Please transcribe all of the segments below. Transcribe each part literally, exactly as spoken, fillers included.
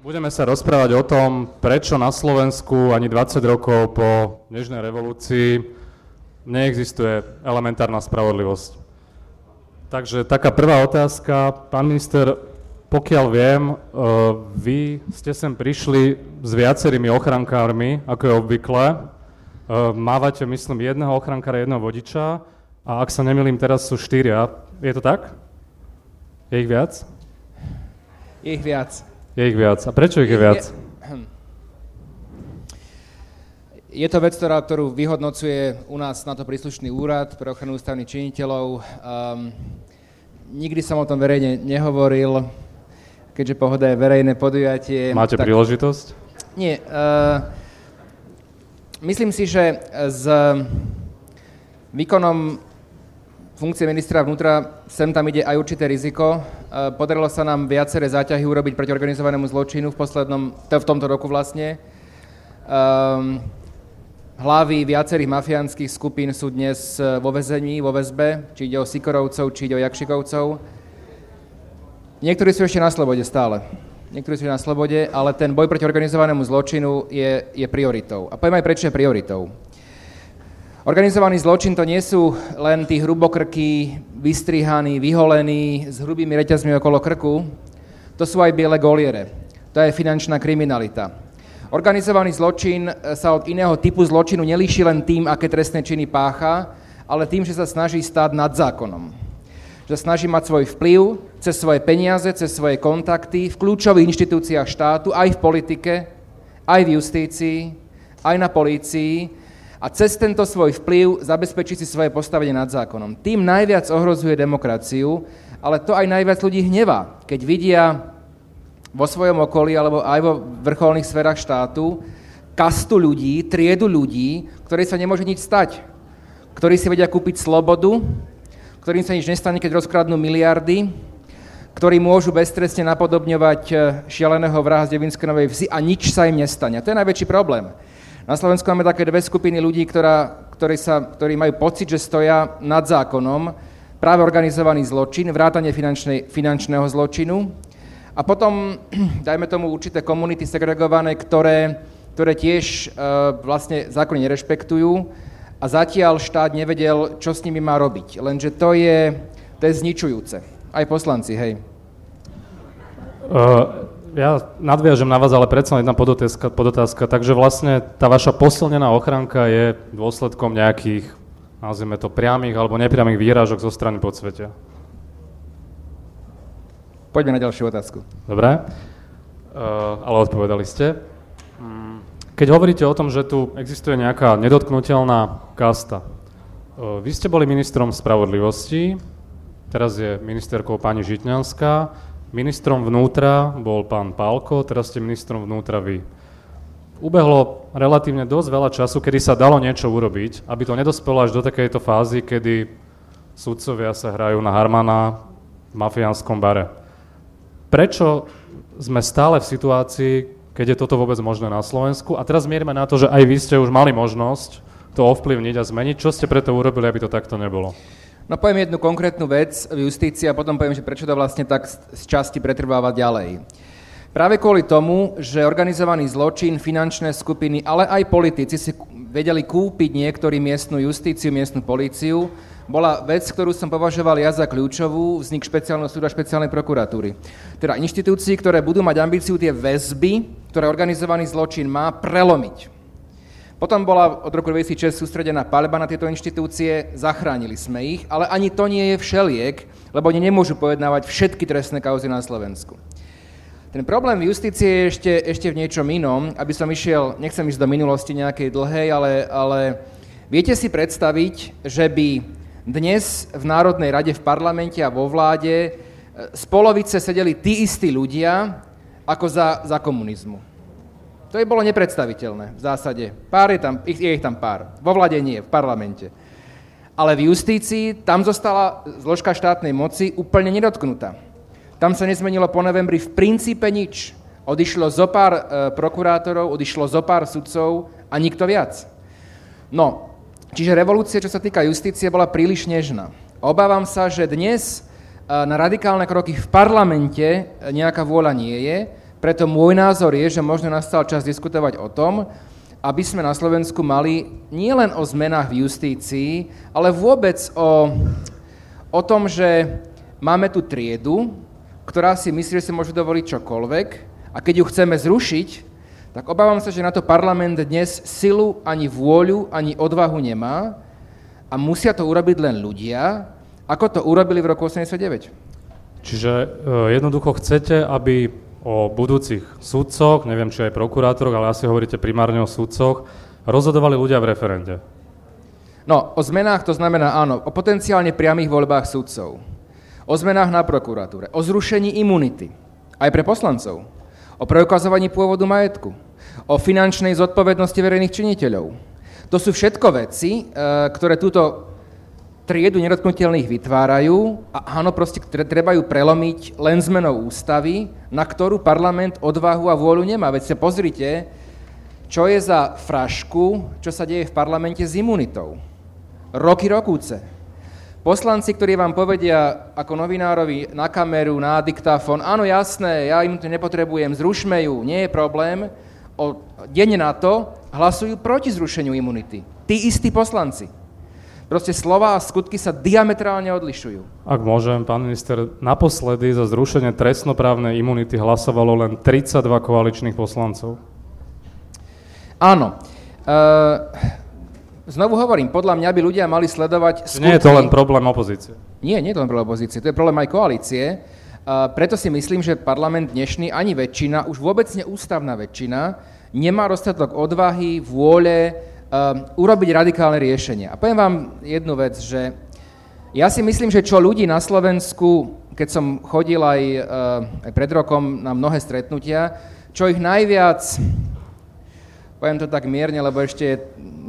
Budeme sa rozprávať o tom, prečo na Slovensku ani dvadsať rokov po nežnej revolúcii neexistuje elementárna spravodlivosť. Takže taká prvá otázka. Pán minister, pokiaľ viem, vy ste sem prišli s viacerými ochrankármi, ako je obvykle. Mávate, myslím, jedného ochrankára, jedného vodiča a ak sa nemýlim, teraz sú štyria. Je to tak? Je ich viac? Je ich viac. Je ich viac. A prečo ich je viac? Je to vec, ktorá, ktorú vyhodnocuje u nás na to príslušný úrad pre ochranu ústavných činiteľov. Um, nikdy som o tom verejne nehovoril, keďže Pohoda je verejné podujatie. Máte tak... príležitosť? Nie. Uh, myslím si, že s výkonom funkcie ministra vnútra sem tam ide aj určité riziko. Podarilo sa nám viaceré záťahy urobiť proti organizovanému zločinu v poslednom, v tomto roku vlastne. Um, hlavy viacerých mafiánskych skupín sú dnes vo väzení, vo väzbe, či ide o Sikorovcov, či ide o Jakšikovcov. Niektorí sú ešte na slobode stále. Niektorí sú na slobode, ale ten boj proti organizovanému zločinu je, je prioritou. A poviem aj, prečo je prioritou. Organizovaný zločin to nie sú len tí hrubokrkí, vystrihaní, vyholení s hrubými reťazmi okolo krku. To sú aj biele goliere. To je finančná kriminalita. Organizovaný zločin sa od iného typu zločinu nelíši len tým, aké trestné činy pácha, ale tým, že sa snaží stáť nad zákonom. Že sa snaží mať svoj vplyv cez svoje peniaze, cez svoje kontakty v kľúčových inštitúciách štátu, aj v politike, aj v justícii, aj na polícii, a cez tento svoj vplyv zabezpečí si svoje postavenie nad zákonom. Tým najviac ohrozuje demokraciu, ale to aj najviac ľudí hnevá, keď vidia vo svojom okolí alebo aj vo vrcholných sférach štátu kastu ľudí, triedu ľudí, ktorí sa nemôže nič stať, ktorí si vedia kúpiť slobodu, ktorým sa nič nestane, keď rozkradnú miliardy, ktorí môžu beztrestne napodobňovať šialeného vraha z Devinskej Novej Vsi a nič sa im nestane. A to je najväčší problém. Na Slovensku máme také dve skupiny ľudí, ktorá, ktorí, sa, ktorí majú pocit, že stoja nad zákonom, práve organizovaný zločin, vrátanie finančného zločinu a potom, dajme tomu, určité komunity segregované, ktoré, ktoré tiež e, vlastne zákony nerešpektujú a zatiaľ štát nevedel, čo s nimi má robiť. Lenže to je, to je zničujúce. Aj poslanci, hej. Uh... Ja nadviažem na vás, ale predsa jedna podotázka, podotázka. Takže vlastne tá vaša posilnená ochránka je dôsledkom nejakých, nazvime to, priamých alebo nepriamých výhrážok zo strany podsvetia. Poďme na ďalšiu otázku. Dobre, uh, ale odpovedali ste. Keď hovoríte o tom, že tu existuje nejaká nedotknutelná kasta, uh, vy ste boli ministrom spravodlivosti, teraz je ministerkou pani Žitňanská, ministrom vnútra bol pán Pálko, teraz ste ministrom vnútra vy. Ubehlo relatívne dosť veľa času, kedy sa dalo niečo urobiť, aby to nedospelo až do takejto fázy, kedy sudcovia sa hrajú na Harmana v mafiánskom bare. Prečo sme stále v situácii, keď je toto vôbec možné na Slovensku? A teraz mierime na to, že aj vy ste už mali možnosť to ovplyvniť a zmeniť. Čo ste preto urobili, aby to takto nebolo? No poviem jednu konkrétnu vec v justícii a potom poviem, že prečo to vlastne tak z časti pretrváva ďalej. Práve kvôli tomu, že organizovaný zločin, finančné skupiny, ale aj politici si vedeli kúpiť niektorý miestnu justíciu, miestnu políciu, bola vec, ktorú som považoval ja za kľúčovú, vznik špeciálneho súdu a špeciálnej prokuratúry. Teda inštitúcií, ktoré budú mať ambíciu tie väzby, ktoré organizovaný zločin má, prelomiť. Potom bola od roku dvetisícšesť sústredená paľba na tieto inštitúcie, zachránili sme ich, ale ani to nie je všeliek, lebo oni nemôžu pojednávať všetky trestné kauzy na Slovensku. Ten problém v justícii je ešte, ešte v niečom inom, aby som išiel, nechcem ísť do minulosti nejakej dlhej, ale, ale viete si predstaviť, že by dnes v Národnej rade, v parlamente a vo vláde z polovice sedeli tí istí ľudia ako za, za komunizmu. To je bolo nepredstaviteľné v zásade. Pár je tam, je ich tam pár. Vo vláde nie, v parlamente. Ale v justícii, tam zostala zložka štátnej moci úplne nedotknutá. Tam sa nezmenilo po novembri v princípe nič. Odišlo zo pár e, prokurátorov, odišlo zo pár sudcov a nikto viac. No, čiže revolúcia, čo sa týka justície, bola príliš nežná. Obávam sa, že dnes e, na radikálne kroky v parlamente nejaká vôľa nie je. Preto môj názor je, že možno nastal čas diskutovať o tom, aby sme na Slovensku mali nielen o zmenách v justícii, ale vôbec o, o tom, že máme tu triedu, ktorá si myslí, že si môže dovoliť čokoľvek, a keď ju chceme zrušiť, tak obávam sa, že na to parlament dnes silu, ani vôľu, ani odvahu nemá a musia to urobiť len ľudia, ako to urobili v roku osemdesiatdeväť. Čiže e, jednoducho chcete, aby o budúcich sudcoch, neviem, či aj prokurátoroch, ale asi hovoríte primárne o sudcoch, rozhodovali ľudia v referende. No, o zmenách to znamená áno, o potenciálne priamých voľbách sudcov, o zmenách na prokuratúre, o zrušení imunity, aj pre poslancov, o preukazovaní pôvodu majetku, o finančnej zodpovednosti verejných činiteľov. To sú všetko veci, ktoré túto triedu nedotknuteľných vytvárajú a áno, proste treba ju prelomiť len zmenou ústavy, na ktorú parlament odvahu a vôľu nemá. Veď sa pozrite, čo je za frašku, čo sa deje v parlamente s imunitou. Roky rokúce. Poslanci, ktorí vám povedia ako novinárovi na kameru, na diktafón, áno, jasné, ja im to nepotrebujem, zrušme ju, nie je problém, o deň na to hlasujú proti zrušeniu imunity. Tí istí poslanci. Proste slova a skutky sa diametrálne odlišujú. Ak môžem, pán minister, naposledy za zrušenie trestnoprávnej imunity hlasovalo len tridsaťdva koaličných poslancov. Áno. E, znovu hovorím, podľa mňa by ľudia mali sledovať skutky. Nie je to len problém opozície. Nie, nie je to len problém opozície, to je problém aj koalície. E, preto si myslím, že parlament dnešný, ani väčšina, už vôbec neústavná väčšina, nemá dostatok odvahy, vôle, Uh, urobiť radikálne riešenia. A poviem vám jednu vec, že ja si myslím, že čo ľudí na Slovensku, keď som chodil aj, uh, aj pred rokom na mnohé stretnutia, čo ich najviac, poviem to tak mierne, lebo ešte je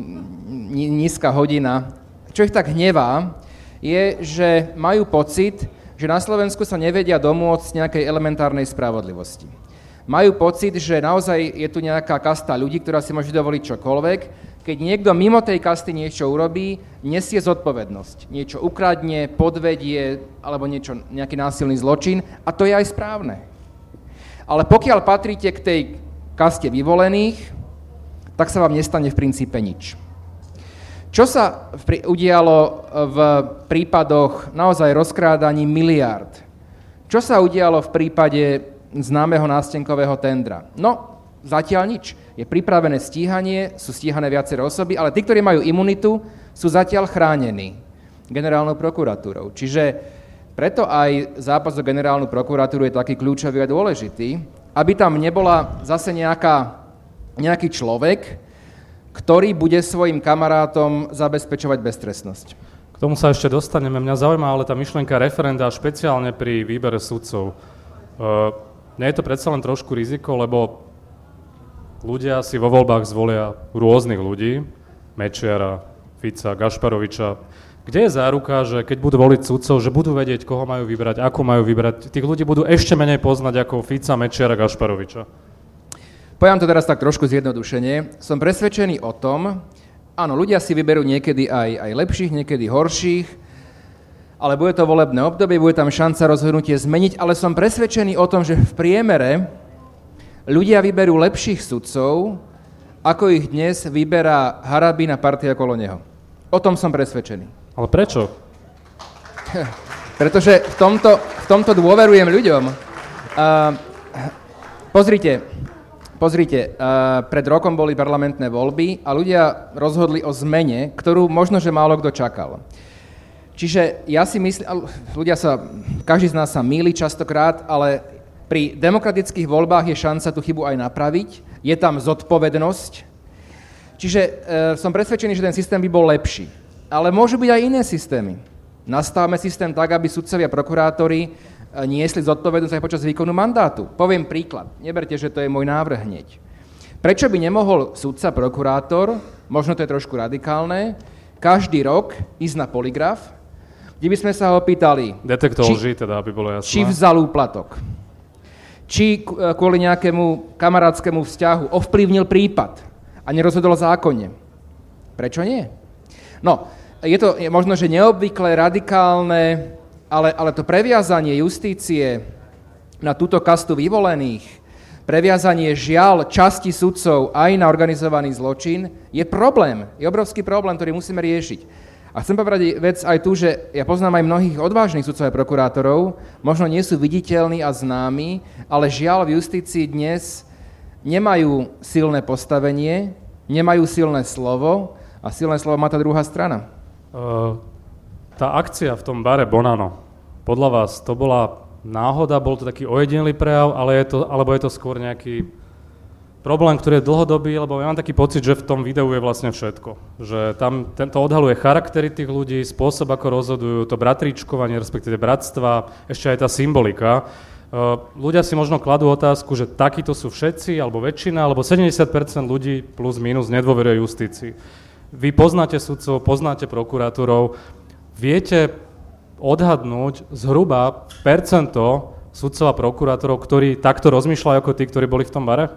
nízka hodina, čo ich tak hnevá, je, že majú pocit, že na Slovensku sa nevedia domôcť nejakej elementárnej spravodlivosti. Majú pocit, že naozaj je tu nejaká kasta ľudí, ktorá si môže dovoliť čokoľvek. Keď niekto mimo tej kasty niečo urobí, nesie zodpovednosť. Niečo ukradne, podvedie, alebo niečo, nejaký násilný zločin, a to je aj správne. Ale pokiaľ patríte k tej kaste vyvolených, tak sa vám nestane v princípe nič. Čo sa udialo v prípadoch naozaj rozkrádaní miliárd? Čo sa udialo v prípade známeho nástenkového tendra? No, zatiaľ nič. Je pripravené stíhanie, sú stíhané viaceré osoby, ale tí, ktorí majú imunitu, sú zatiaľ chránení generálnou prokuratúrou. Čiže preto aj zápas o generálnu prokuratúru je taký kľúčový a dôležitý, aby tam nebola zase nejaká, nejaký človek, ktorý bude svojim kamarátom zabezpečovať beztrestnosť. K tomu sa ešte dostaneme. Mňa zaujíma ale tá myšlienka referenda špeciálne pri výbere sudcov. Uh, nie je to predsa len trošku riziko, lebo ľudia si vo voľbách zvolia rôznych ľudí, Mečiara, Fica, Gašparoviča. Kde je záruka, že keď budú voliť sudcov, že budú vedieť, koho majú vybrať, ako majú vybrať? Tých ľudí budú ešte menej poznať ako Fica, Mečiara, Gašparoviča. Poviem to teraz tak trošku zjednodušene. Som presvedčený o tom, áno, ľudia si vyberú niekedy aj, aj lepších, niekedy horších, ale bude to volebné obdobie, bude tam šanca rozhodnutie zmeniť, ale som presvedčený o tom, že v priemere ľudia vyberú lepších sudcov, ako ich dnes vyberá Harabín a partia okolo neho. O tom som presvedčený. Ale prečo? Pretože v tomto, v tomto dôverujem ľuďom. Uh, pozrite, pozrite uh, pred rokom boli parlamentné voľby a ľudia rozhodli o zmene, ktorú možno, že málo kto čakal. Čiže ja si myslím, ľudia sa, každý z nás sa mýli častokrát, ale pri demokratických voľbách je šanca tú chybu aj napraviť, je tam zodpovednosť. Čiže e, som presvedčený, že ten systém by bol lepší. Ale môžu byť aj iné systémy. Nastavme systém tak, aby sudcovia a prokurátori e, niesli zodpovednosť aj počas výkonu mandátu. Poviem príklad. Neberte, že to je môj návrh hneď. Prečo by nemohol sudca, prokurátor, možno to je trošku radikálne, každý rok ísť na polygraf, kde by sme sa ho pýtali, detektor lži, teda, aby bolo jasné, či vzal úplatok, či kvôli nejakému kamarátskému vzťahu ovplyvnil prípad a nerozhodol zákonne. Prečo nie? No, je to je možno, že neobvyklé, radikálne, ale, ale to previazanie justície na túto kastu vyvolených previazanie žiaľ časti sudcov aj na organizovaný zločin je problém, je obrovský problém, ktorý musíme riešiť. A chcem povedať vec aj tu, že ja poznám aj mnohých odvážnych sudcov a prokurátorov, možno nie sú viditeľní a známi, ale žiaľ v justícii dnes nemajú silné postavenie, nemajú silné slovo a silné slovo má tá druhá strana. Uh, tá akcia v tom bare Bonano, podľa vás to bola náhoda, bol to taký ojedinelý prejav, ale je to, alebo je to skôr nejaký problém, ktorý je dlhodobý, lebo ja mám taký pocit, že v tom videu je vlastne všetko. Že tam to odhaluje charaktery tých ľudí, spôsob, ako rozhodujú, to bratríčkovanie, respektíve bratstva, ešte aj tá symbolika. Ľudia si možno kladú otázku, že takíto sú všetci, alebo väčšina, alebo sedemdesiat percent ľudí plus minus nedôveruje justícii. Vy poznáte sudcov, poznáte prokurátorov, viete odhadnúť zhruba percento sudcov a prokurátorov, ktorí takto rozmýšľajú ako tí, ktorí boli v tom bare?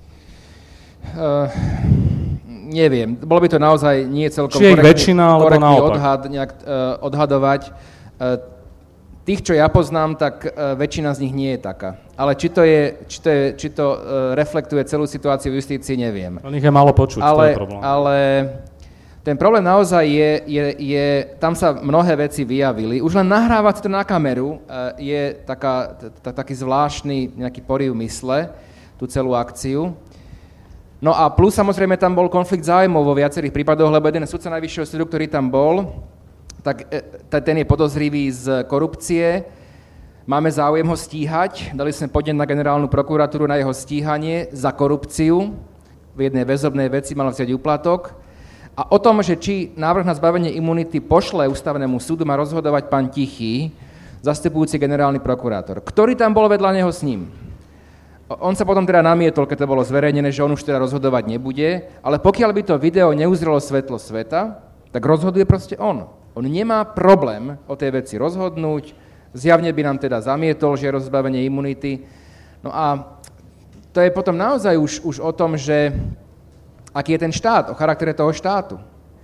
Uh, neviem. Bolo by to naozaj nie celkom korektný, väčšina, korektný odhad nejak, uh, odhadovať. Uh, tých, čo ja poznám, tak uh, väčšina z nich nie je taká. Ale či to, je, či to, je, či to uh, reflektuje celú situáciu v justícii, neviem. O nich je málo počuť, ale, to je problém. Ale ten problém naozaj je, je, je, tam sa mnohé veci vyjavili. Už len nahrávať to na kameru je taká, t- taký zvláštny nejaký poriv mysle, tú celú akciu. No a plus samozrejme tam bol konflikt záujmov vo viacerých prípadoch, lebo jeden sudca najvyššieho súdu, ktorý tam bol, tak ten je podozrivý z korupcie. Máme záujem ho stíhať. Dali sme podnet na generálnu prokuratúru na jeho stíhanie za korupciu. V jednej väzobnej veci mal vziať úplatok. A o tom, že či návrh na zbavenie imunity pošle ústavnému súdu, má rozhodovať pán Tichý, zastupujúci generálny prokurátor, ktorý tam bol vedľa neho s ním. On sa potom teda namietol, keď to bolo zverejnené, že on už teda rozhodovať nebude, ale pokiaľ by to video neuzrelo svetlo sveta, tak rozhoduje proste on. On nemá problém o tej veci rozhodnúť, zjavne by nám teda zamietol, že je rozbavenie imunity. No a to je potom naozaj už, už o tom, že aký je ten štát, o charaktere toho štátu.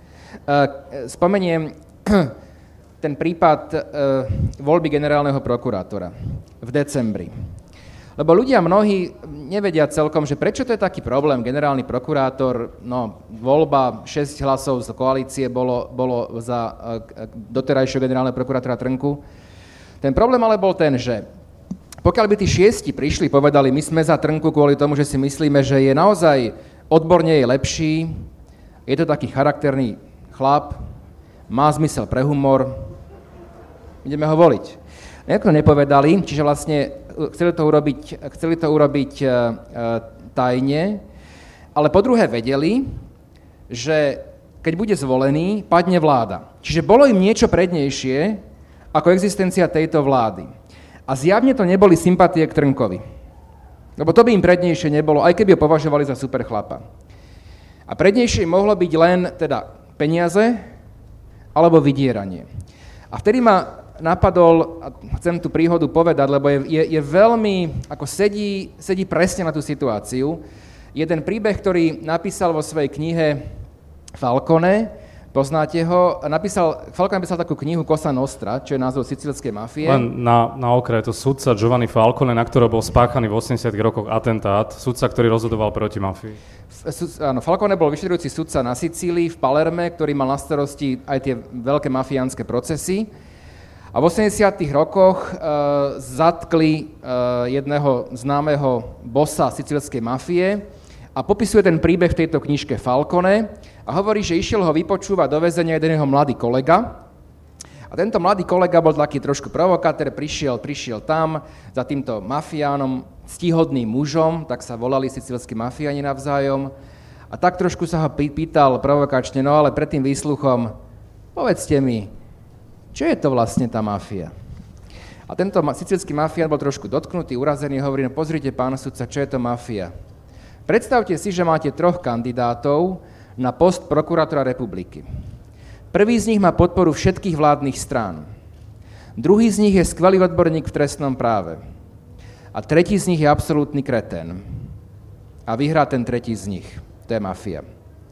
Spomeniem ten prípad voľby generálneho prokurátora v decembri. Lebo ľudia mnohí nevedia celkom, že prečo to je taký problém. Generálny prokurátor, no, voľba, šesť hlasov z koalície bolo, bolo za doterajšieho generálneho prokurátora Trnku. Ten problém ale bol ten, že pokiaľ by tí šiesti prišli, povedali, my sme za Trnku kvôli tomu, že si myslíme, že je naozaj odborne je lepší, je to taký charakterný chlap, má zmysel pre humor, ideme ho voliť. Nejak to nepovedali, čiže vlastne chceli to urobiť, chceli to urobiť uh, tajne, ale po druhé vedeli, že keď bude zvolený, padne vláda. Čiže bolo im niečo prednejšie ako existencia tejto vlády. A zjavne to neboli sympatie k Trnkovi. Lebo to by im prednejšie nebolo, aj keby ho považovali za super chlapa. A prednejšie mohlo byť len teda peniaze alebo vydieranie. A vtedy ma napadol, a chcem tú príhodu povedať, lebo je, je, je veľmi, ako sedí, sedí presne na tú situáciu. Jeden príbeh, ktorý napísal vo svojej knihe Falcone, poznáte ho, napísal, Falcone napísal takú knihu Cosa Nostra, čo je názov sicílskej mafie. Len na, na okraj, to sudca Giovanni Falcone, na ktorého bol spáchaný v osemdesiatych rokoch atentát, sudca, ktorý rozhodoval proti mafii. F, áno, Falcone bol vyšetrujúci sudca na Sicílii, v Palerme, ktorý mal na starosti aj tie veľké mafiánske procesy. A v osemdesiatych rokoch e, zatkli e, jedného známeho bossa sicílskej mafie a popisuje ten príbeh v tejto knižke Falcone a hovorí, že išiel ho vypočúvať do väzenia jeden jeho mladý kolega. A tento mladý kolega bol taký trošku provokátor, prišiel, prišiel tam za týmto mafiánom, ctihodným mužom, tak sa volali sicílski mafiáni navzájom. A tak trošku sa ho pýtal provokačne, no ale pred tým výsluchom, povedzte mi, čo je to vlastne tá mafia? A tento sicílsky mafián bol trošku dotknutý, urazený, hovorí, no pozrite, pán sudca, čo je to mafia? Predstavte si, že máte troch kandidátov na post prokurátora republiky. Prvý z nich má podporu všetkých vládnych strán. Druhý z nich je skvelý odborník v trestnom práve. A tretí z nich je absolútny kretén. A vyhrá ten tretí z nich. To je mafia.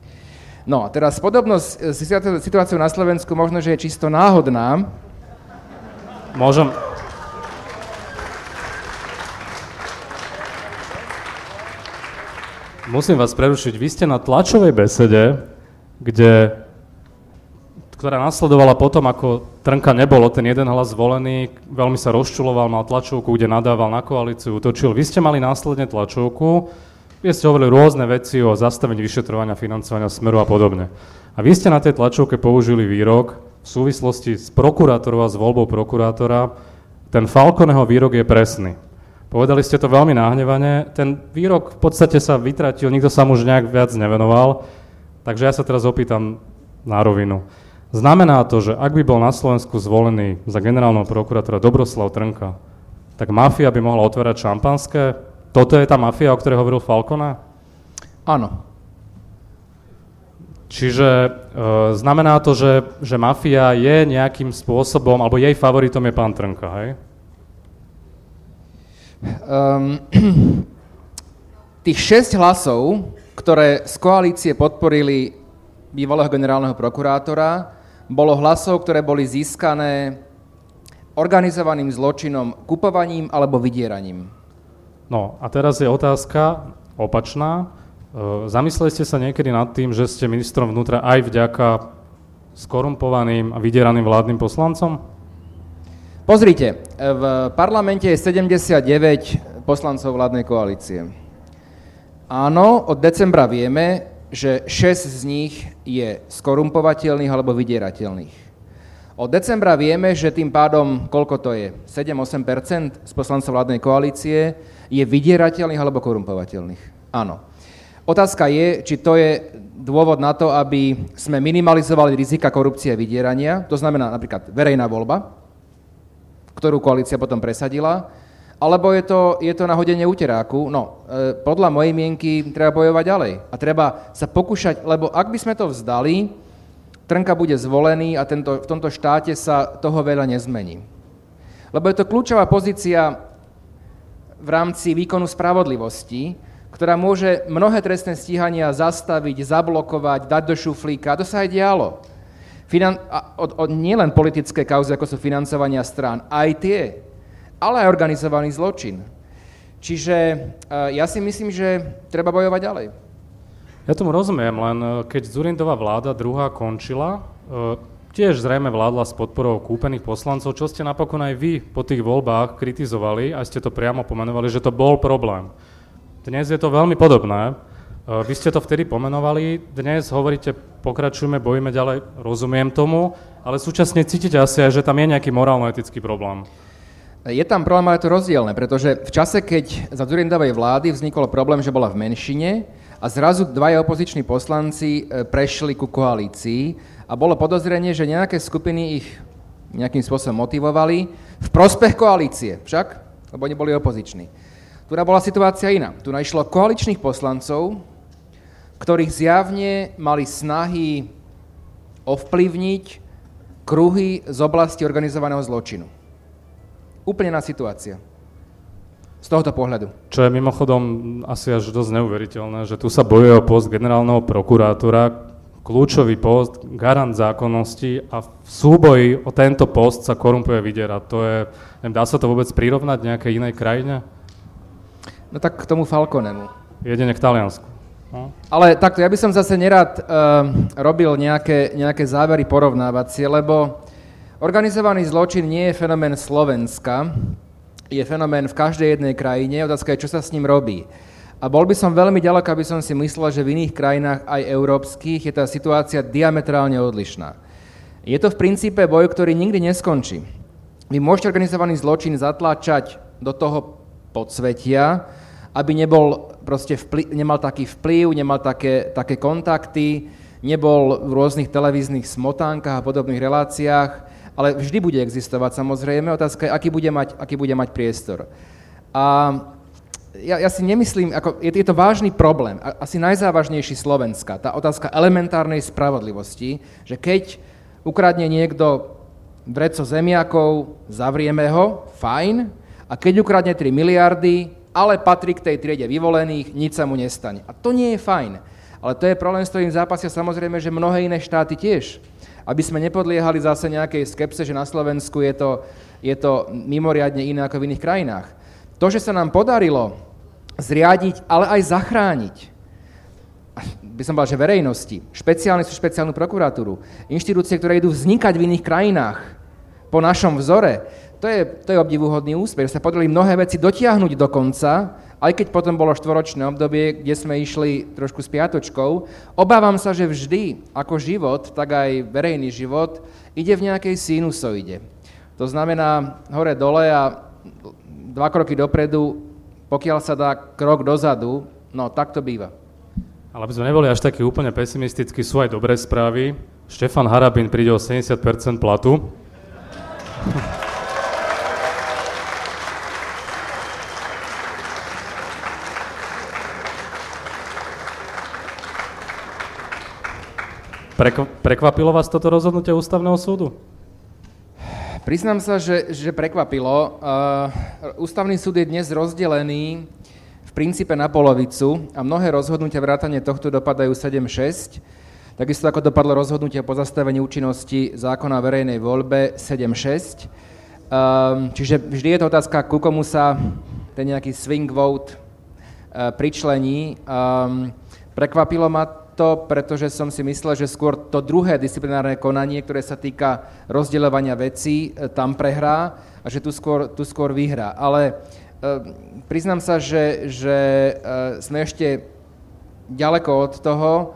No a teraz podobnosť s situáciou na Slovensku možno, že je čisto náhodná. Môžem... Musím vás prerušiť. Vy ste na tlačovej besede, kde, ktorá nasledovala potom, ako Trnka nebolo ten jeden hlas zvolený, veľmi sa rozčuloval, mal tlačovku, kde nadával na koalíciu, útočil. Vy ste mali následne tlačovku, kde ste hovorili rôzne veci o zastavení vyšetrovania, financovania Smeru a podobne. A vy ste na tej tlačovke použili výrok v súvislosti s prokurátorov a s voľbou prokurátora. Ten Falconeho výrok je presný. Povedali ste to veľmi náhnevane. Ten výrok v podstate sa vytratil, nikto sa mu už nejak viac nevenoval. Takže ja sa teraz opýtam na rovinu. Znamená to, že ak by bol na Slovensku zvolený za generálneho prokurátora Dobroslav Trnka, tak mafia by mohla otvárať šampanské? Toto je tá mafia, o ktorej hovoril Falcone? Áno. Čiže e, znamená to, že, že mafia je nejakým spôsobom, alebo jej favoritom je pán Trnka, hej? Um, tých šesť hlasov, ktoré z koalície podporili bývalého generálneho prokurátora, bolo hlasov, ktoré boli získané organizovaným zločinom, kupovaním alebo vydieraním. No a teraz je otázka opačná. Zamysleli ste sa niekedy nad tým, že ste ministrom vnútra aj vďaka skorumpovaným a vydieraným vládnym poslancom? Pozrite, v parlamente je sedemdesiatdeväť poslancov vládnej koalície. Áno, od decembra vieme, že šesť z nich je skorumpovateľných alebo vydierateľných. Od decembra vieme, že tým pádom, koľko to je, sedem až osem percent z poslancov vládnej koalície je vydierateľných alebo korumpovateľných. Áno. Otázka je, či to je dôvod na to, aby sme minimalizovali rizika korupcie a vydierania, to znamená napríklad verejná voľba, ktorú koalícia potom presadila, alebo je to, je to nahodenie uteráku. No, e, podľa mojej mienky treba bojovať ďalej a treba sa pokúšať, lebo ak by sme to vzdali, Trnka bude zvolený a tento, v tomto štáte sa toho veľa nezmení. Lebo je to kľúčová pozícia v rámci výkonu spravodlivosti, ktorá môže mnohé trestné stíhania zastaviť, zablokovať, dať do šuflíka. A to sa aj dialo. Finan- a od, od nielen politické kauzy, ako sú financovania strán, aj tie, ale aj organizovaný zločin. Čiže uh, ja si myslím, že treba bojovať ďalej. Ja tomu rozumiem, len keď Dzurindová vláda druhá končila, uh, tiež zrejme vládla s podporou kúpených poslancov, čo ste napokon aj vy po tých voľbách kritizovali, a ste to priamo pomenovali, že to bol problém. Dnes je to veľmi podobné. Vy ste to vtedy pomenovali, dnes hovoríte, pokračujeme, bojíme ďalej, rozumiem tomu, ale súčasne cítite asi aj, že tam je nejaký morálno-etický problém. Je tam problém, ale je to rozdielne, pretože v čase, keď za Dzurindovej vlády vznikol problém, že bola v menšine a zrazu dvaja opoziční poslanci prešli ku koalícii a bolo podozrenie, že nejaké skupiny ich nejakým spôsobom motivovali v prospech koalície, však, lebo oni boli opoziční. Tu bola situácia iná. Tu išlo koaličných poslancov, ktorých zjavne mali snahy ovplyvniť kruhy z oblasti organizovaného zločinu. Úplne iná situácia. Z tohoto pohľadu. Čo je mimochodom asi až dosť neuveriteľné, že tu sa bojuje o post generálneho prokurátora, kľúčový post, garant zákonnosti, a v súboji o tento post sa korumpuje vydiera. To je, neviem, dá sa to vôbec prirovnať nejakej inej krajine? No tak k tomu Falconemu. Jedine k Taliansku. No. Ale takto, ja by som zase nerad uh, robil nejaké, nejaké závery porovnávacie, lebo organizovaný zločin nie je fenomén Slovenska, je fenomén v každej jednej krajine, otázka je, čo sa s ním robí. A bol by som veľmi ďaleko, aby som si myslel, že v iných krajinách, aj európskych, je tá situácia diametrálne odlišná. Je to v princípe boj, ktorý nikdy neskončí. Vy môžete organizovaný zločin zatláčať do toho podsvetia, aby nebol proste vplyv, nemal taký vplyv, nemal také, také kontakty, nebol v rôznych televíznych smotánkach a podobných reláciách, ale vždy bude existovať samozrejme. Otázka je, aký bude mať, aký bude mať priestor. A ja, ja si nemyslím, ako, je, je to vážny problém, asi najzávažnejší Slovenska, tá otázka elementárnej spravodlivosti, že keď ukradne niekto vreco zemiakov, zavrieme ho, fajn, a keď ukradne tri miliardy, ale patrí k tej triede vyvolených, nič sa mu nestane. A to nie je fajn. Ale to je problém, s ktorým zápasia samozrejme, že mnohé iné štáty tiež. Aby sme nepodliehali zase nejakej skepse, že na Slovensku je to, je to mimoriadne iné ako v iných krajinách. To, že sa nám podarilo zriadiť, ale aj zachrániť by som povedal, že verejnosti, špeciálne sú špeciálnu prokuratúru, inštitúcie, ktoré idú vznikať v iných krajinách po našom vzore, to je, to je obdivuhodný úspech, že sa podarili mnohé veci dotiahnuť do konca, aj keď potom bolo štvoročné obdobie, kde sme išli trošku s piatočkou. Obávam sa, že vždy, ako život, tak aj verejný život, ide v nejakej sinusoide. To znamená hore-dole a dva kroky dopredu, pokiaľ sa dá krok dozadu, no tak to býva. Ale aby sme neboli až takí úplne pesimistickí, sú aj dobré správy. Štefan Harabin príde o sedemdesiat percent platu. Prekvapilo vás toto rozhodnutie Ústavného súdu? Priznám sa, že, že prekvapilo. Uh, Ústavný súd je dnes rozdelený v princípe na polovicu a mnohé rozhodnutia vrátane tohto dopadajú sedem šesť. Takisto ako dopadlo rozhodnutie o pozastavení účinnosti zákona o verejnej voľbe sedem šesť. Um, čiže vždy je to otázka, ku komu sa ten nejaký swing vote uh, pričlení. Um, prekvapilo ma to, pretože som si myslel, že skôr to druhé disciplinárne konanie, ktoré sa týka rozdeľovania vecí, tam prehrá a že tu skôr, tu skôr vyhrá. Ale e, priznám sa, že, že e, sme ešte ďaleko od toho, e,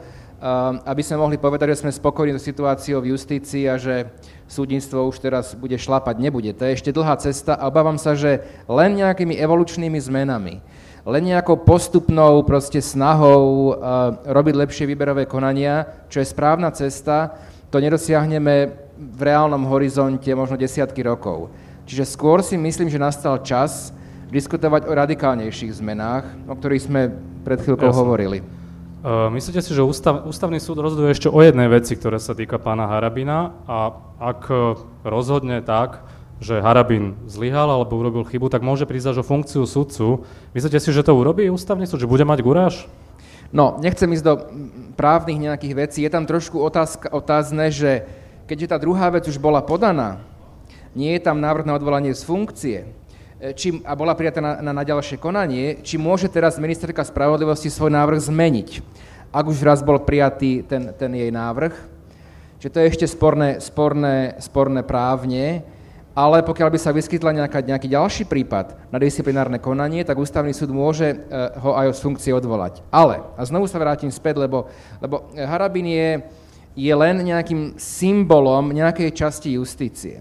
aby sme mohli povedať, že sme spokojní so situáciou v justícii a že súdnictvo už teraz bude šlapať. Nebude. To je ešte dlhá cesta a obávam sa, že len nejakými evolučnými zmenami, len nejakou postupnou proste snahou uh, robiť lepšie výberové konania, čo je správna cesta, to nedosiahneme v reálnom horizonte možno desiatky rokov. Čiže skôr si myslím, že nastal čas diskutovať o radikálnejších zmenách, o ktorých sme pred chvíľkou Jasne. hovorili. Uh, myslíte si, že ústav, Ústavný súd rozhoduje ešte o jednej veci, ktorá sa týka pána Harabina a ak rozhodne tak, že Harabin zlyhal alebo urobil chybu, tak môže prísť až o funkciu sudcu. Myslíte si, že to urobí Ústavný súd, že bude mať guráž? No, nechcem ísť do právnych nejakých vecí. Je tam trošku otázka, otázne, že keďže tá druhá vec už bola podaná, nie je tam návrh na odvolanie z funkcie či, a bola prijatá na, na, na ďalšie konanie, či môže teraz ministerka spravodlivosti svoj návrh zmeniť, ak už raz bol prijatý ten, ten jej návrh. Čiže to je ešte sporné, sporné, sporné právne. Ale pokiaľ by sa vyskytla nejaká, nejaký ďalší prípad na disciplinárne konanie, tak Ústavný súd môže uh, ho aj z funkcie odvolať. Ale, a znovu sa vrátim späť, lebo, lebo Harabin je, je len nejakým symbolom nejakej časti justície.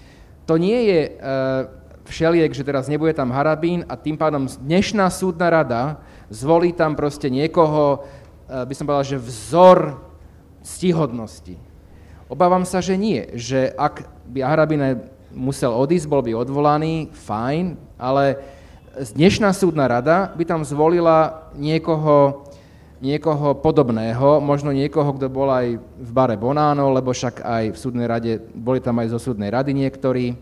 To nie je uh, všeliek, že teraz nebude tam Harabin a tým pádom dnešná súdna rada zvolí tam proste niekoho, uh, by som povedal, že vzor ctihodnosti. Obávam sa, že nie, že ak by Harabin musel odísť, bol by odvolaný, fajn, ale dnešná súdna rada by tam zvolila niekoho, niekoho podobného, možno niekoho, kto bol aj v bare Bonano, lebo však aj v súdnej rade, boli tam aj zo súdnej rady niektorí.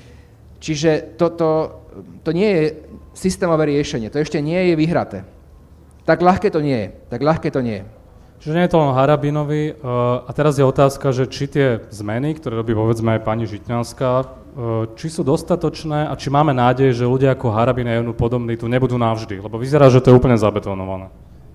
Čiže toto, to nie je systémové riešenie, to ešte nie je vyhraté. Tak ľahké to nie je, tak ľahké to nie je. Čiže nie je to len Harabinovi. A teraz je otázka, že či tie zmeny, ktoré robí povedzme aj pani Žitňanská, či sú dostatočné a či máme nádej, že ľudia ako Harabin a jemu podobní tu nebudú navždy, lebo vyzerá, že to je úplne zabetonované.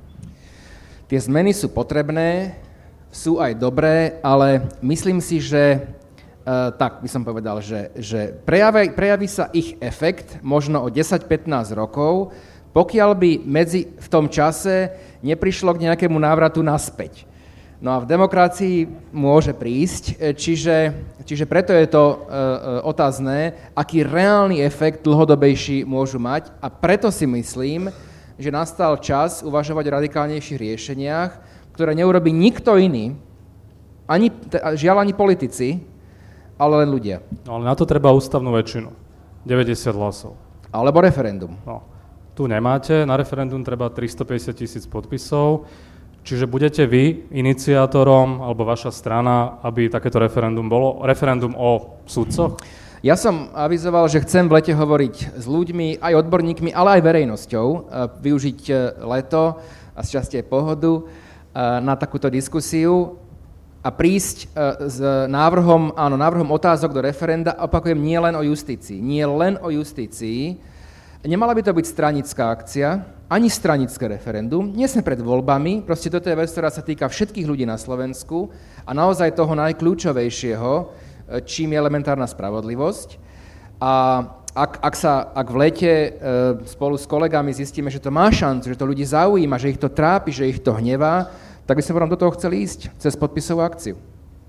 Tie zmeny sú potrebné, sú aj dobré, ale myslím si, že uh, tak by som povedal, že, že prejaví, prejaví sa ich efekt možno o desať pätnásť rokov, pokiaľ by medzi v tom čase neprišlo k nejakému návratu naspäť. No a v demokracii môže prísť, čiže, čiže preto je to e, otázne, aký reálny efekt dlhodobejší môžu mať a preto si myslím, že nastal čas uvažovať o radikálnejších riešeniach, ktoré neurobí nikto iný, ani, žiaľ ani politici, ale len ľudia. No ale na to treba ústavnú väčšinu, deväťdesiat hlasov. Alebo referendum. No, tu nemáte, na referendum treba tristopäťdesiat tisíc podpisov. Čiže budete vy iniciátorom, alebo vaša strana, aby takéto referendum bolo, referendum o sudcoch? Ja som avizoval, že chcem v lete hovoriť s ľuďmi, aj odborníkmi, ale aj verejnosťou, využiť leto a z časti aj pohodu na takúto diskusiu a prísť s návrhom, áno, návrhom otázok do referenda, opakujem, nie len o justícii, nie len o justícii, Nemala by to byť stranická akcia, ani stranické referendum. Nie sme pred voľbami, proste toto je vec, ktorá sa týka všetkých ľudí na Slovensku a naozaj toho najkľúčovejšieho, čím je elementárna spravodlivosť. A ak, ak, sa, ak v lete e, spolu s kolegami zistíme, že to má šancu, že to ľudí zaujíma, že ich to trápi, že ich to hnevá, tak by sme potom do toho chceli ísť cez podpisovú akciu.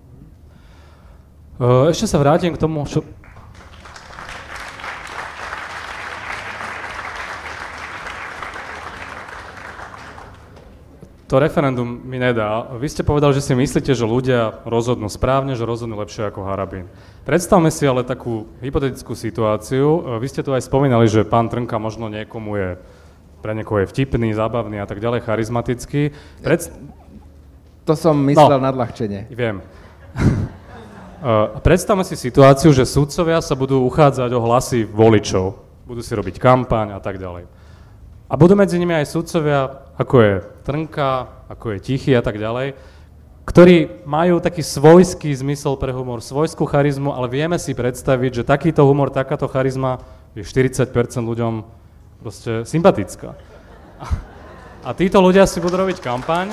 Ešte sa vrátim k tomu, čo... To referendum mi nedá. Vy ste povedali, že si myslíte, že ľudia rozhodnú správne, že rozhodnú lepšie ako Harabín. Predstavme si ale takú hypotetickú situáciu. Vy ste tu aj spomínali, že pán Trnka možno niekomu je, pre niekoho je vtipný, zábavný a tak ďalej, charizmatický. Pred... To som myslel no, nadľahčenie. Viem. Predstavme si situáciu, že sudcovia sa budú uchádzať o hlasy voličov. Budú si robiť kampaň a tak ďalej. A budú medzi nimi aj sudcovia, ako je Trnka, ako je Tichý a tak ďalej, ktorí majú taký svojský zmysel pre humor, svojskú charizmu, ale vieme si predstaviť, že takýto humor, takáto charizma je štyridsať percent ľuďom proste sympatická. A, a títo ľudia si budú robiť kampaň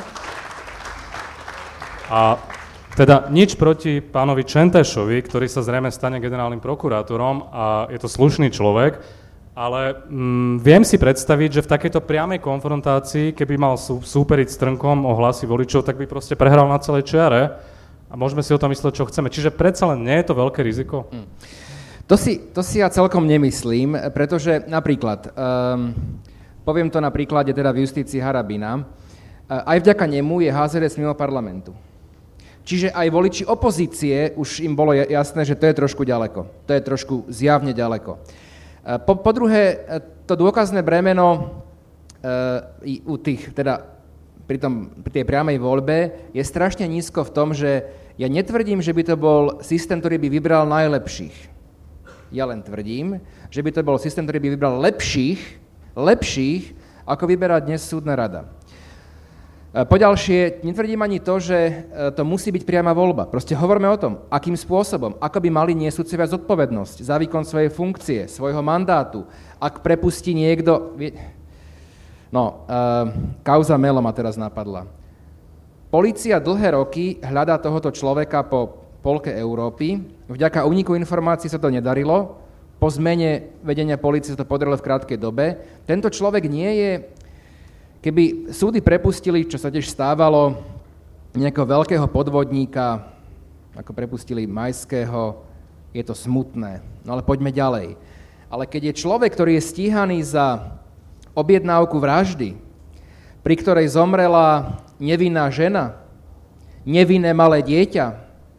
a teda nič proti pánovi Čentešovi, ktorý sa zrejme stane generálnym prokurátorom a je to slušný človek, ale mm, viem si predstaviť, že v takejto priamej konfrontácii, keby mal sú, súperiť s Trnkom o hlasy voličov, tak by proste prehral na celej čiare a môžeme si o tom mysleť, čo chceme. Čiže predsa len nie je to veľké riziko? Mm. To si, to si ja celkom nemyslím, pretože napríklad, um, poviem to na príklade teda v justícii Harabina, aj vďaka nemu je há zet es mimo parlamentu. Čiže aj voliči opozície, už im bolo jasné, že to je trošku ďaleko. To je trošku zjavne ďaleko. Po, po druhé, to dôkazné bremeno e, u tých, teda pri, tom, pri tej priamej voľbe je strašne nízko v tom, že ja netvrdím, že by to bol systém, ktorý by vybral najlepších. Ja len tvrdím, že by to bol systém, ktorý by vybral lepších, lepších, ako vyberá dnes súdna rada. Poďalšie, netvrdím ani to, že to musí byť priama voľba. Proste hovoríme o tom, akým spôsobom, ako by mali niesť sudcovia zodpovednosť za výkon svojej funkcie, svojho mandátu. Ak prepustí niekto... No, uh, kauza Melo ma teraz napadla. Polícia dlhé roky hľadá tohoto človeka po polke Európy. Vďaka úniku informácií sa to nedarilo. Po zmene vedenia polície sa to podarilo v krátkej dobe. Tento človek nie je... Keby súdy prepustili, čo sa tiež stávalo, nejakého veľkého podvodníka, ako prepustili Majského, je to smutné. No ale poďme ďalej. Ale keď je človek, ktorý je stíhaný za objednávku vraždy, pri ktorej zomrela nevinná žena, nevinné malé dieťa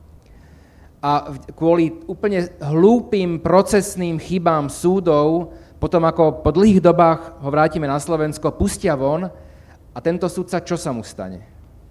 a kvôli úplne hlúpým procesným chybám súdov potom ako po dlhých dobách ho vrátime na Slovensko, pustia von a tento sudca, čo sa mu stane?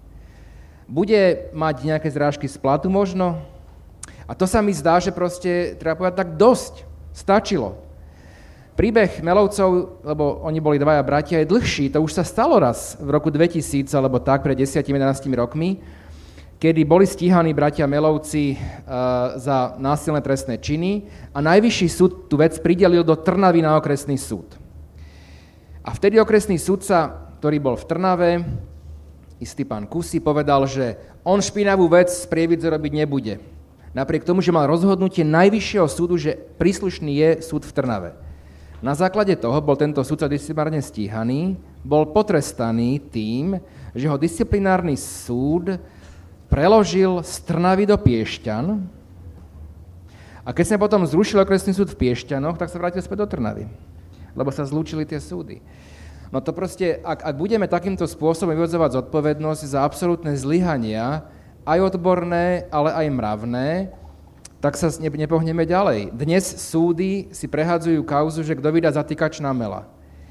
Bude mať nejaké zrážky z platu možno? A to sa mi zdá, že proste, treba povedať, tak dosť. Stačilo. Príbeh Melovcov, lebo oni boli dvaja bratia, je dlhší. To už sa stalo raz v roku dvetisíc, alebo tak, pred desať jedenásť rokmi, kedy boli stíhaní bratia Melovci uh, za násilné trestné činy a najvyšší súd tú vec pridelil do Trnavy na okresný súd. A vtedy okresný súdca, ktorý bol v Trnave, istý pán Kusy, povedal, že on špinavú vec z Prievidze robiť nebude. Napriek tomu, že mal rozhodnutie najvyššieho súdu, že príslušný je súd v Trnave. Na základe toho bol tento súdca disciplinárne stíhaný, bol potrestaný tým, že ho disciplinárny súd preložil z Trnavy do Piešťan a keď sme potom zrušili okresný súd v Piešťanoch, tak sa vrátil späť do Trnavy, lebo sa zlúčili tie súdy. No to proste, ak, ak budeme takýmto spôsobom vyvodzovať zodpovednosť za absolútne zlyhania, aj odborné, ale aj mravné, tak sa ne, nepohneme ďalej. Dnes súdy si prehádzajú kauzu, že kto vydá zatýkač na Mela.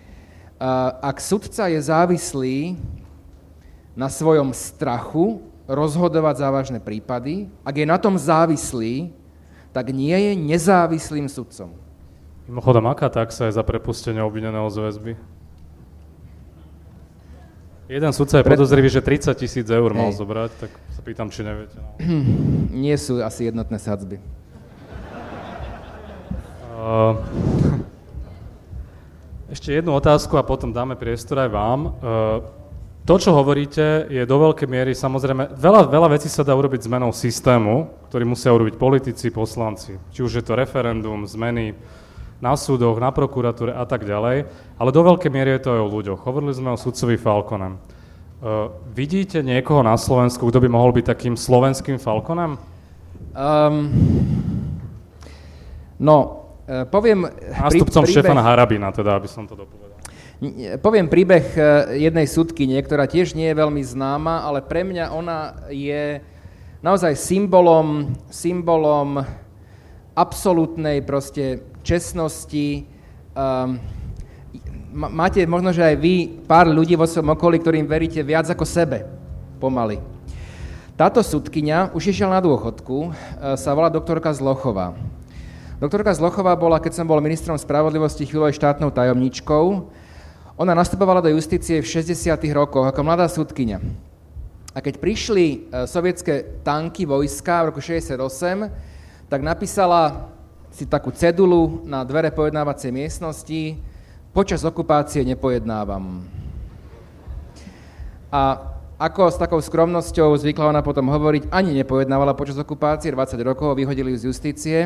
Ak sudca je závislý na svojom strachu rozhodovať závažné prípady, ak je na tom závislý, tak nie je nezávislým sudcom. Mimochodom, aká taxa je za prepustenie obvineného z väzby? Jeden sudca je podozrivý, že tridsať tisíc eur mal Hej. zobrať, tak sa pýtam, či neviete. No. Nie sú asi jednotné sadzby. Uh, Ešte jednu otázku a potom dáme priestor aj vám. To, čo hovoríte, je do veľkej miery, samozrejme, veľa, veľa vecí sa dá urobiť zmenou systému, ktorý musia urobiť politici, poslanci. Či už je to referendum, zmeny na súdoch, na prokuratúre a tak ďalej, ale do veľkej miery je to aj o ľuďoch. Hovorili sme o sudcovi Falconem. Uh, vidíte niekoho na Slovensku, kto by mohol byť takým slovenským Falconem? Um, no, uh, poviem... Nástupcom prí, príbeh... Štefana Harabina, teda, aby som to dopovedal. Poviem príbeh jednej sudkyne, ktorá tiež nie je veľmi známa, ale pre mňa ona je naozaj symbolom, symbolom absolútnej proste čestnosti. Um, máte možno, že aj vy pár ľudí vo svojom okolí, ktorým veríte viac ako sebe, pomaly. Táto sudkyňa, už išiel na dôchodku, sa volá doktorka Zlochová. Doktorka Zlochová bola, keď som bol ministrom spravodlivosti, chvíľou aj štátnou tajomníčkou. Ona nastupovala do justície v šesťdesiatych rokoch ako mladá sudkyňa. A keď prišli sovietské tanky, vojska v roku šesťdesiatosem, tak napísala si takú cedulu na dvere pojednávacej miestnosti: počas okupácie nepojednávam. A ako s takou skromnosťou zvykla ona potom hovoriť, ani nepojednávala počas okupácie, dvadsať rokov, vyhodili ju z justície.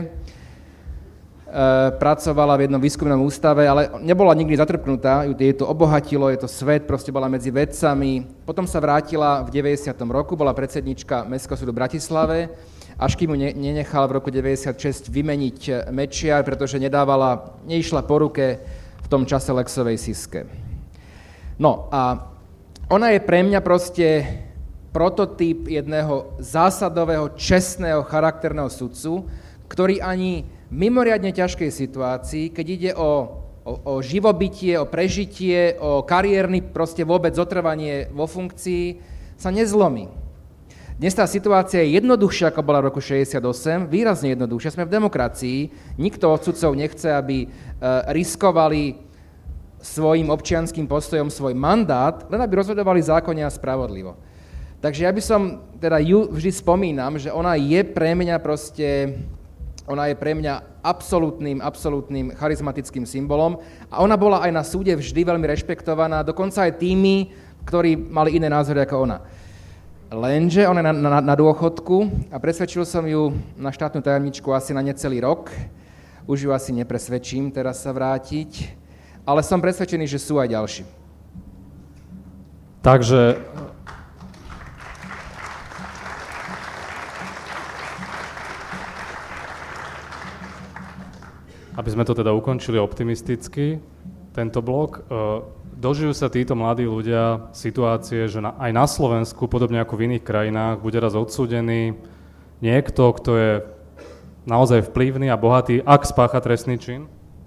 E, pracovala v jednom výskumnom ústave, ale nebola nikdy zatrpknutá, je to obohatilo, je to svet, proste bola medzi vedcami. Potom sa vrátila v deväťdesiatom roku, bola predsednička Mestského súdu v Bratislave, až kým mu ne, nenechal v roku deväťdesiatšesť vymeniť Mečiar, pretože nedávala, neišla po ruke v tom čase Lexovej Siske. No a ona je pre mňa proste prototyp jedného zásadového, čestného, charakterného sudcu, ktorý ani v mimoriadne ťažkej situácii, keď ide o, o, o živobytie, o prežitie, o kariérny proste vôbec zotrvanie vo funkcii, sa nezlomí. Dnes tá situácia je jednoduchšia, ako bola v roku šesťdesiatosem, výrazne jednoduchšia. Sme v demokracii, nikto od sudcov nechce, aby uh, riskovali svojim občianským postojom svoj mandát, len aby rozhodovali zákonne a spravodlivo. Takže ja by som, teda ju vždy spomínam, že ona je pre mňa proste... Ona je pre mňa absolútnym, absolútnym charizmatickým symbolom a ona bola aj na súde vždy veľmi rešpektovaná, dokonca aj tými, ktorí mali iné názory ako ona. Lenže ona je na, na, na dôchodku a presvedčil som ju na štátnu tajomničku asi na necelý rok. Už ju asi nepresvedčím teraz sa vrátiť, ale som presvedčený, že sú aj ďalší. Takže... Aby sme to teda ukončili optimisticky, tento blok, dožijú sa títo mladí ľudia situácie, že na, aj na Slovensku, podobne ako v iných krajinách, bude raz odsúdený niekto, kto je naozaj vplyvný a bohatý, ak spácha trestný čin?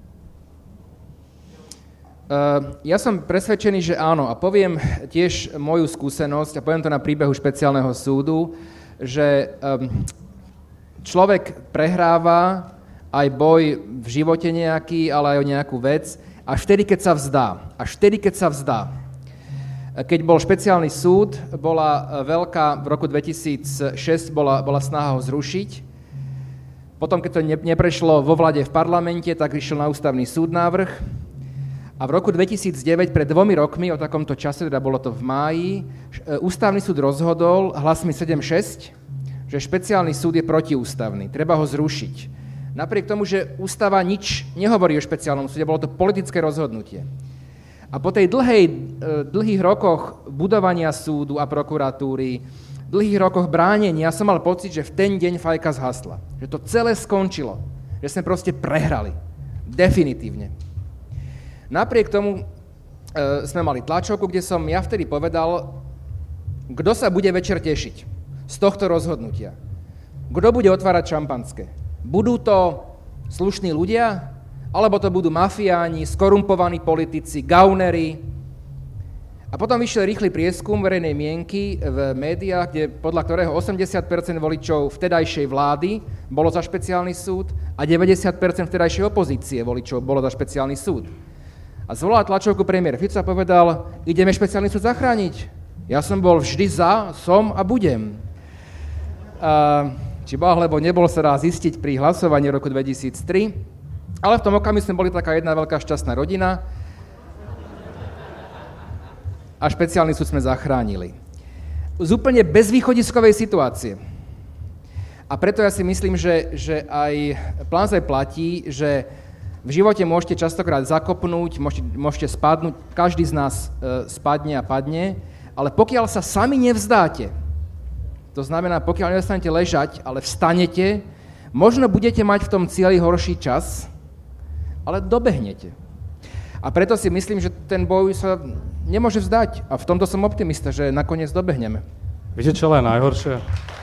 Uh, ja som presvedčený, že áno. A poviem tiež moju skúsenosť, a poviem to na príbehu špeciálneho súdu, že um, človek prehráva aj boj v živote nejaký, ale aj o nejakú vec, až vtedy, keď sa vzdá. Až vtedy, keď sa vzdá. Keď bol špeciálny súd, bola veľká, v roku dvetisícšesť bola, bola snaha ho zrušiť. Potom, keď to ne, neprešlo vo vlade v parlamente, tak išiel na ústavný súd návrh. A v roku dvetisícdeväť, pred dvomi rokmi, o takomto čase, teda bolo to v máji, ústavný súd rozhodol hlasmi sedem šesť, že špeciálny súd je protiústavný, treba ho zrušiť. Napriek tomu, že ústava nič nehovorí o špeciálnom súde, bolo to politické rozhodnutie. A po tej dlhej, dlhých rokoch budovania súdu a prokuratúry, dlhých rokoch bránenia, som mal pocit, že v ten deň fajka zhasla. Že to celé skončilo. Že sme proste prehrali. Definitívne. Napriek tomu e, sme mali tlačovku, kde som ja vtedy povedal, kto sa bude večer tešiť z tohto rozhodnutia. Kto bude otvárať šampanské. Budú to slušní ľudia, alebo to budú mafiáni, skorumpovaní politici, gaunery. A potom vyšiel rýchly prieskum verejnej mienky v médiách, kde, podľa ktorého osemdesiat percent voličov vtedajšej vlády bolo za špeciálny súd a deväťdesiat percent vtedajšej opozície voličov bolo za špeciálny súd. A zvolal tlačovku premiér Fico a povedal, ideme špeciálny súd zachrániť. Ja som bol vždy za, som a budem. A či bol, alebo nebol, sa dá zistiť pri hlasovaní roku dvetisíctri, ale v tom okamihu sme boli taká jedna veľká šťastná rodina a špeciálny súd sme zachránili. Z úplne bezvýchodiskovej situácie. A preto ja si myslím, že, že aj plánzaj platí, že v živote môžete častokrát zakopnúť, môžete, môžete spadnúť, každý z nás e, spadne a padne, ale pokiaľ sa sami nevzdáte, to znamená, pokiaľ nedostanete ležať, ale vstanete, možno budete mať v tom cieli horší čas, ale dobehnete. A preto si myslím, že ten boj sa nemôže vzdať. A v tomto som optimista, že nakoniec dobehneme. Viete, čo je najhoršie?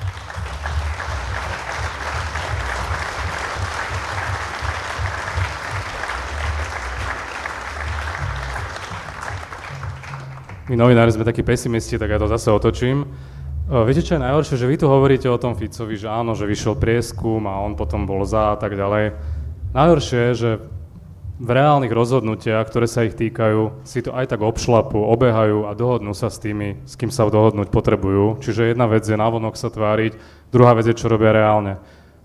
My novinári sme takí pesimisti, tak ja to zase otočím. Viete, čo je najhoršie? Že vy tu hovoríte o tom Ficovi, že áno, že vyšiel prieskum a on potom bol za a tak ďalej. Najhoršie je, že v reálnych rozhodnutiach, ktoré sa ich týkajú, si to aj tak obšlapú, obehajú a dohodnú sa s tými, s kým sa dohodnúť potrebujú. Čiže jedna vec je navonok sa tváriť, druhá vec je, čo robia reálne.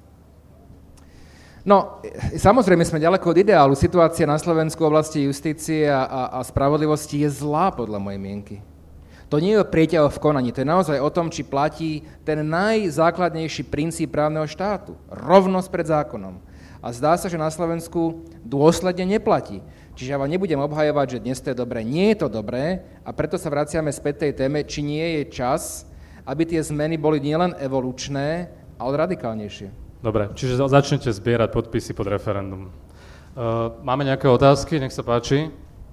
No, samozrejme sme ďaleko od ideálu. Situácia na Slovensku v oblasti justície a, a, a spravodlivosti je zlá, podľa mojej mienky. To nie je o prieťahu v konaní, to je naozaj o tom, či platí ten najzákladnejší princíp právneho štátu. Rovnosť pred zákonom. A zdá sa, že na Slovensku dôsledne neplatí. Čiže ja vám nebudem obhajovať, že dnes to je dobré. Nie je to dobré a preto sa vraciame späť tej téme, či nie je čas, aby tie zmeny boli nielen evolučné, ale radikálnejšie. Dobre, čiže začnete zbierať podpisy pod referendum. Uh, máme nejaké otázky? Nech sa páči.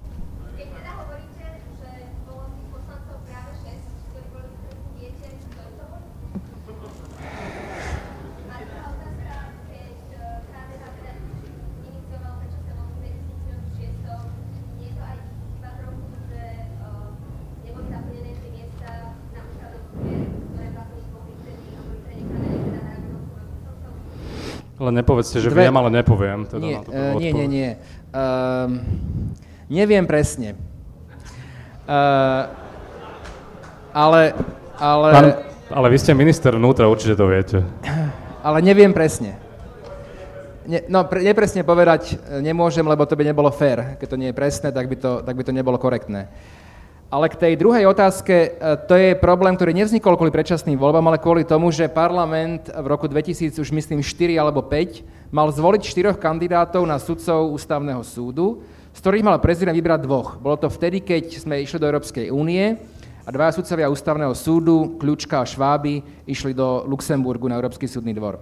Ale nepovedzte, že Dve... viem, ale nepoviem. Teda nie, na to uh, nie, nie, nie. Uh, neviem presne. Uh, ale... ale... Pán, ale vy ste minister vnútra, určite to viete. Ale neviem presne. Ne, no, pre, nepresne povedať nemôžem, lebo to by nebolo fér. Keď to nie je presné, tak by to, tak by to nebolo korektné. Ale k tej druhej otázke, to je problém, ktorý nevznikol kvôli predčasným voľbám, ale kvôli tomu, že parlament v roku dvetisíc, už myslím štyri alebo päť, mal zvoliť štyroch kandidátov na sudcov ústavného súdu, z ktorých mal prezident vybrať dvoch. Bolo to vtedy, keď sme išli do Európskej únie a dvaja sudcovia ústavného súdu, Kľučka a Šváby, išli do Luxemburgu na Európsky súdny dvor.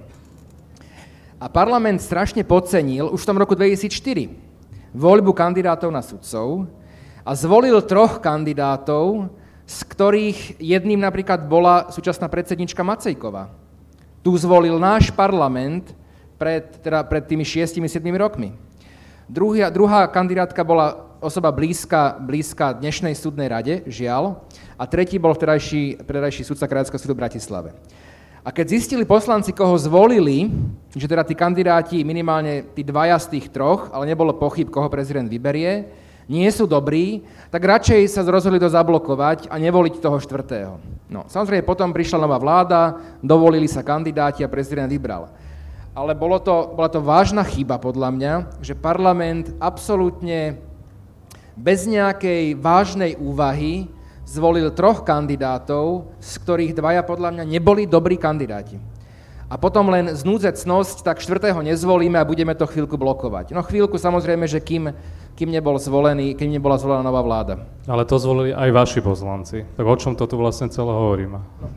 A parlament strašne podcenil už v tom roku dvetisícštyri voľbu kandidátov na sudcov, a zvolil troch kandidátov, z ktorých jedným napríklad bola súčasná predsednička Macejková. Tu zvolil náš parlament pred, teda pred tými šiestimi, siedmimi rokmi. Druhá, druhá kandidátka bola osoba blízka, blízka dnešnej súdnej rade, žiaľ, a tretí bol vtedajší, vtedajší sudca Krajského súdu v Bratislave. A keď zistili poslanci, koho zvolili, že teda tí kandidáti, minimálne tí dvaja z tých troch, ale nebolo pochyb, koho prezident vyberie, nie sú dobrí, tak radšej sa rozhodli to zablokovať a nevoliť toho štvrtého. No, samozrejme, potom prišla nová vláda, dovolili sa kandidáti a prezident vybral. Ale bolo to, bola to vážna chyba, podľa mňa, že parlament absolútne bez nejakej vážnej úvahy zvolil troch kandidátov, z ktorých dvaja, podľa mňa, neboli dobrí kandidáti. A potom len znúdzecnosť, tak štvrtého nezvolíme a budeme to chvíľku blokovať. No chvíľku samozrejme, že kým, kým nebol zvolený, kým nebola zvolená nová vláda. Ale to zvolili aj vaši poslanci. Tak o čom to tu vlastne celé hovoríme?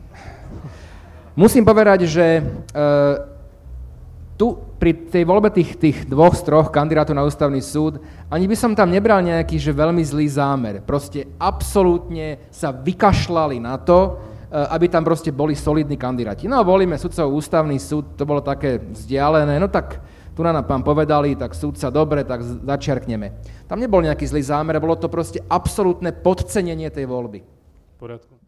Musím povedať, že uh, tu pri tej voľbe tých, tých dvoch z troch kandidátov na ústavný súd ani by som tam nebral nejaký že veľmi zlý zámer. Proste absolútne sa vykašľali na to, aby tam proste boli solidní kandidáti. No a volíme sudcov ústavný súd, to bolo také vzdialené, no tak tu nám pán povedali, tak sudca dobre, tak začiarkneme. Tam nebol nejaký zlý zámer, bolo to proste absolútne podcenenie tej voľby. V poriadku.